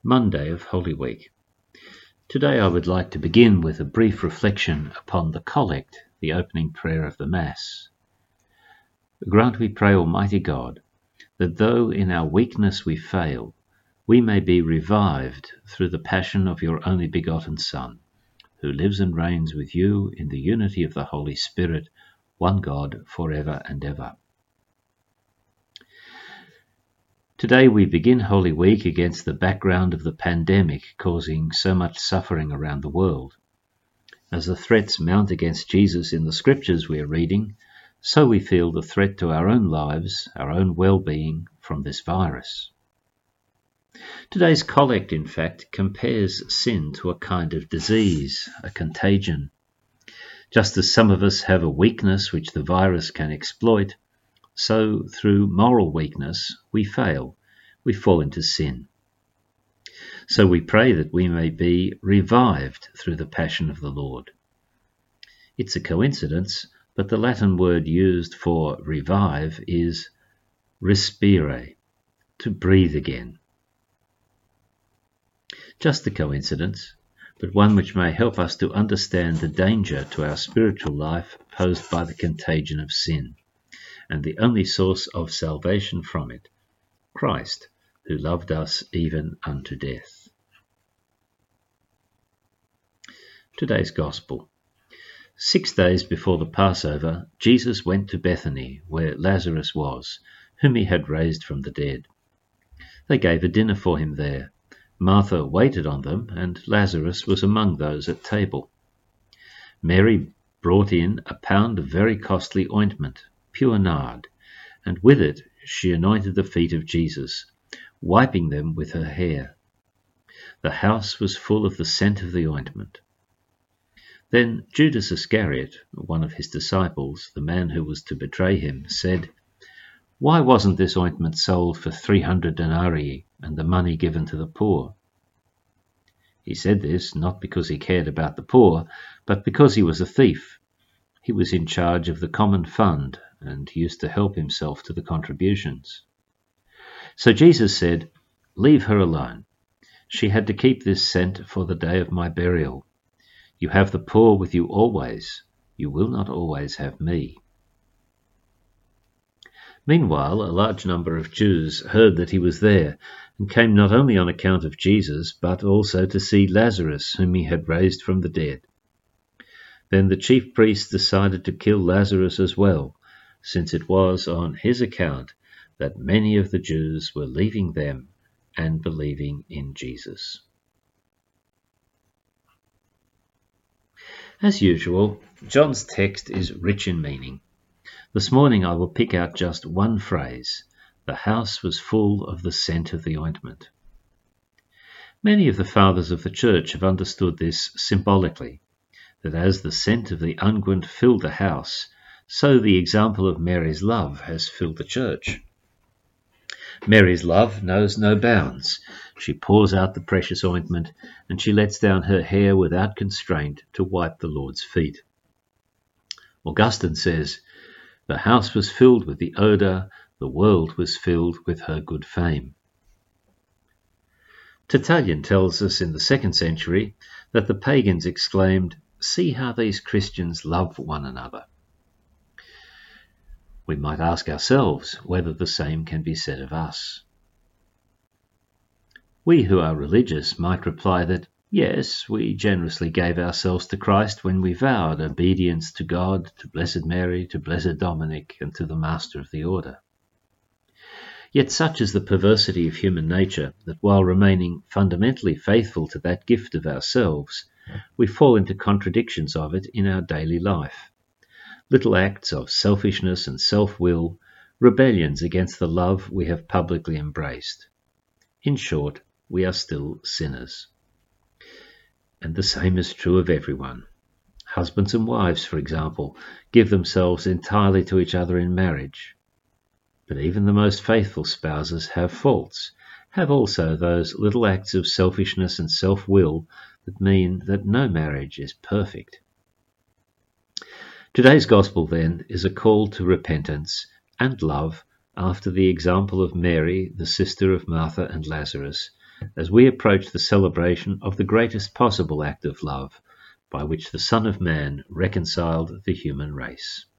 Monday of Holy Week. Today I would like to begin with a brief reflection upon the Collect, the opening prayer of the Mass. Grant, we pray, Almighty God, that though in our weakness we fail, we may be revived through the passion of your only begotten Son, who lives and reigns with you in the unity of the Holy Spirit, one God, forever and ever. Today we begin Holy Week against the background of the pandemic causing so much suffering around the world. As the threats mount against Jesus in the scriptures we are reading, so we feel the threat to our own lives, our own well-being from this virus. Today's Collect, in fact, compares sin to a kind of disease, a contagion. Just as some of us have a weakness which the virus can exploit, so through moral weakness we fail, we fall into sin. So we pray that we may be revived through the passion of the Lord. It's a coincidence, but the Latin word used for revive is respire, to breathe again. Just a coincidence, but one which may help us to understand the danger to our spiritual life posed by the contagion of sin, and the only source of salvation from it, Christ, who loved us even unto death. Today's Gospel. 6 days before the Passover, Jesus went to Bethany, where Lazarus was, whom he had raised from the dead. They gave a dinner for him there. Martha waited on them, and Lazarus was among those at table. Mary brought in a pound of very costly ointment, pure nard, and with it she anointed the feet of Jesus, wiping them with her hair. The house was full of the scent of the ointment. Then Judas Iscariot, one of his disciples, the man who was to betray him, said, "Why wasn't this ointment sold for 300 denarii and the money given to the poor?" He said this not because he cared about the poor, but because he was a thief. He was in charge of the common fund and used to help himself to the contributions. So Jesus said, "Leave her alone. She had to keep this scent for the day of my burial. You have the poor with you always. You will not always have me." Meanwhile, a large number of Jews heard that he was there, and came not only on account of Jesus, but also to see Lazarus, whom he had raised from the dead. Then the chief priests decided to kill Lazarus as well, since it was on his account that many of the Jews were leaving them and believing in Jesus. As usual, John's text is rich in meaning. This morning I will pick out just one phrase: the house was full of the scent of the ointment. Many of the fathers of the church have understood this symbolically, that as the scent of the unguent filled the house, so the example of Mary's love has filled the church. Mary's love knows no bounds. She pours out the precious ointment, and she lets down her hair without constraint to wipe the Lord's feet. Augustine says, "The house was filled with the odour, the world was filled with her good fame." Tertullian tells us in the 2nd century that the pagans exclaimed, "See how these Christians love one another." We might ask ourselves whether the same can be said of us. We who are religious might reply that, yes, we generously gave ourselves to Christ when we vowed obedience to God, to Blessed Mary, to Blessed Dominic, and to the Master of the Order. Yet such is the perversity of human nature that while remaining fundamentally faithful to that gift of ourselves, we fall into contradictions of it in our daily life. Little acts of selfishness and self-will, rebellions against the love we have publicly embraced. In short, we are still sinners. And the same is true of everyone. Husbands and wives, for example, give themselves entirely to each other in marriage. But even the most faithful spouses have faults, have also those little acts of selfishness and self-will that mean that no marriage is perfect. Today's Gospel, then, is a call to repentance and love after the example of Mary, the sister of Martha and Lazarus, as we approach the celebration of the greatest possible act of love by which the Son of Man reconciled the human race.